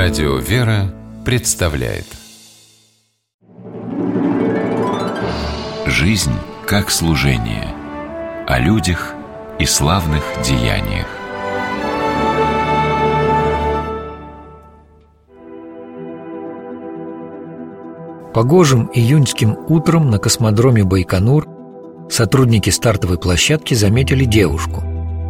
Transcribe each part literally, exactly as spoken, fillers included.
Радио «Вера» представляет «Жизнь как служение» о людях и славных деяниях. Погожим июньским утром на космодроме Байконур сотрудники стартовой площадки заметили девушку.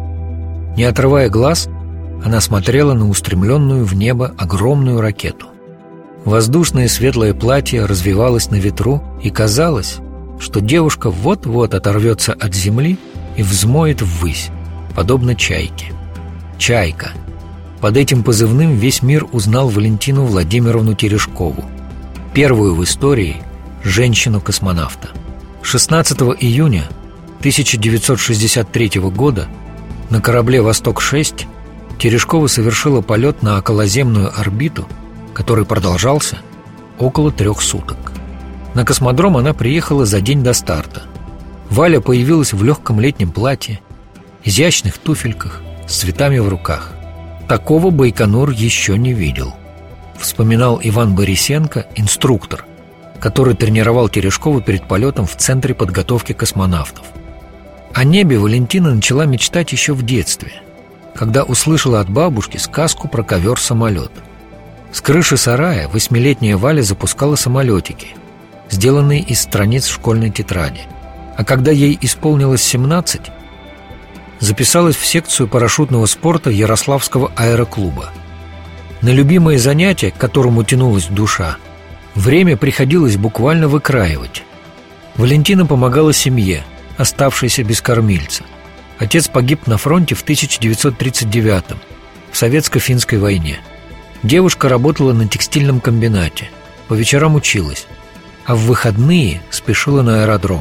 Не отрывая глаз, она смотрела на устремленную в небо огромную ракету. Воздушное светлое платье развивалось на ветру, и казалось, что девушка вот-вот оторвется от земли и взмоет ввысь, подобно чайке. «Чайка». Под этим позывным весь мир узнал Валентину Владимировну Терешкову, первую в истории женщину-космонавта. шестнадцатого июня тысяча девятьсот шестьдесят третьего года на корабле «Восток-шесть» Терешкова совершила полет на околоземную орбиту, который продолжался около трех суток. На космодром она приехала за день до старта. Валя появилась в легком летнем платье, изящных туфельках, с цветами в руках. Такого Байконур еще не видел, вспоминал Иван Борисенко, инструктор, который тренировал Терешкову перед полетом в Центре подготовки космонавтов. О небе Валентина начала мечтать еще в детстве, когда услышала от бабушки сказку про ковер-самолет. С крыши сарая восьмилетняя Валя запускала самолетики, сделанные из страниц школьной тетради. А когда ей исполнилось семнадцать, записалась в секцию парашютного спорта Ярославского аэроклуба. На любимое занятие, к которому тянулась душа, время приходилось буквально выкраивать. Валентина помогала семье, оставшейся без кормильца. Отец погиб на фронте в тысяча девятьсот тридцать девятом, в советско-финской войне. Девушка работала на текстильном комбинате, по вечерам училась, а в выходные спешила на аэродром.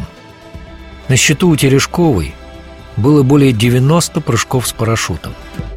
На счету у Терешковой было более девяноста прыжков с парашютом.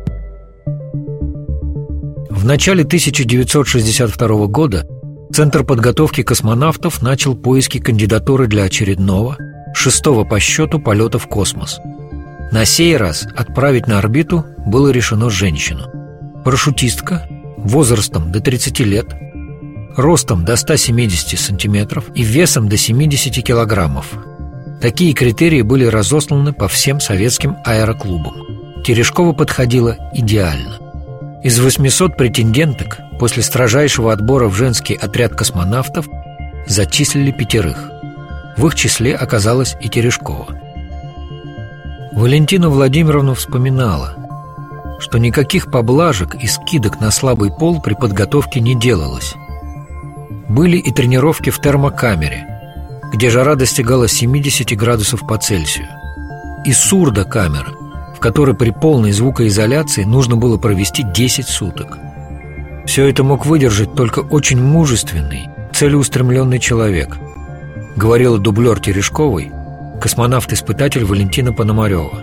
В начале тысяча девятьсот шестьдесят второго года Центр подготовки космонавтов начал поиски кандидатуры для очередного, шестого по счету полета в космос. На сей раз отправить на орбиту было решено женщину. Парашютистка, возрастом до тридцати лет, ростом до ста семидесяти сантиметров и весом до семидесяти килограммов. Такие критерии были разосланы по всем советским аэроклубам. Терешкова подходила идеально. Из восьмисот претенденток после строжайшего отбора в женский отряд космонавтов зачислили пятерых. В их числе оказалась и Терешкова. Валентина Владимировна вспоминала, что никаких поблажек и скидок на слабый пол при подготовке не делалось. Были и тренировки в термокамере, где жара достигала семидесяти градусов по Цельсию, и сурдокамера, в которой при полной звукоизоляции нужно было провести десять суток. Все это мог выдержать только очень мужественный, целеустремленный человек, говорила дублер Терешковой, космонавт-испытатель Валентина Пономарева.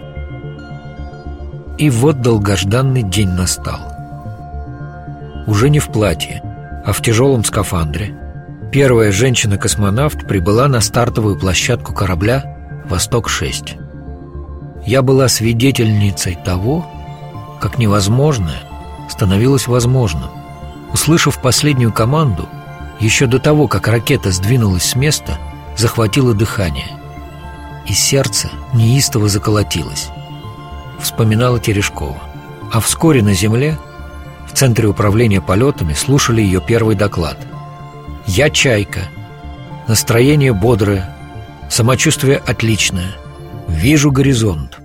И вот долгожданный день настал. Уже не в платье, а в тяжелом скафандре первая женщина-космонавт прибыла на стартовую площадку корабля «Восток-шесть». Я была свидетельницей того, как невозможное становилось возможным. Услышав последнюю команду, еще до того, как ракета сдвинулась с места, захватило дыхание, и сердце неистово заколотилось, вспоминала Терешкова. А вскоре на Земле, в Центре управления полетами, слушали ее первый доклад. «Я чайка. Настроение бодрое, самочувствие отличное. Вижу горизонт».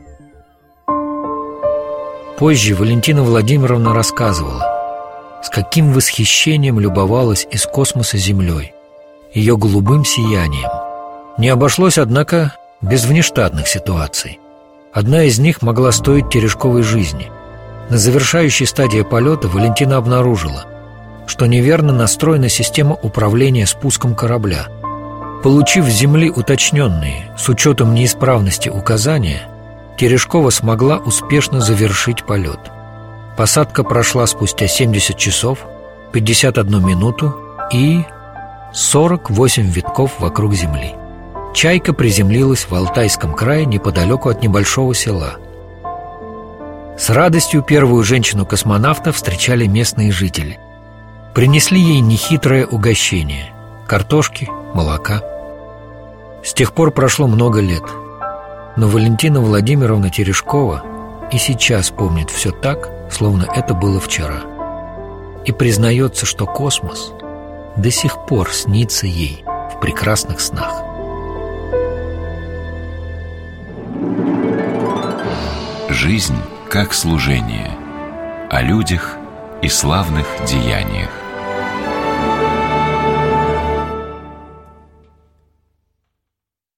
Позже Валентина Владимировна рассказывала, с каким восхищением любовалась из космоса Землей, ее голубым сиянием. Не обошлось, однако, без внештатных ситуаций. Одна из них могла стоить Терешковой жизни. На завершающей стадии полета Валентина обнаружила, что неверно настроена система управления спуском корабля. Получив с Земли уточненные, с учетом неисправности указания, Терешкова смогла успешно завершить полет. Посадка прошла спустя семьдесят часов, пятьдесят одну минуту и сорок восемь витков вокруг Земли. Чайка приземлилась в Алтайском крае неподалеку от небольшого села. С радостью первую женщину-космонавта встречали местные жители. Принесли ей нехитрое угощение – картошки, молока. С тех пор прошло много лет, но Валентина Владимировна Терешкова и сейчас помнит все так, словно это было вчера, и признается, что космос до сих пор снится ей в прекрасных снах. Жизнь как служение, о людях и славных деяниях.